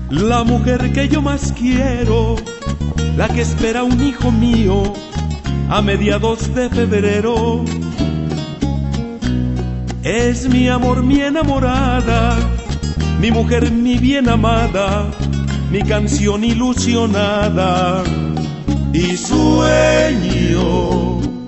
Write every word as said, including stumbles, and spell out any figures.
La mujer que yo más quiero, la que espera un hijo mío a mediados de febrero. Es mi amor, mi enamorada, mi mujer, mi bien amada, mi canción ilusionada. Y sueño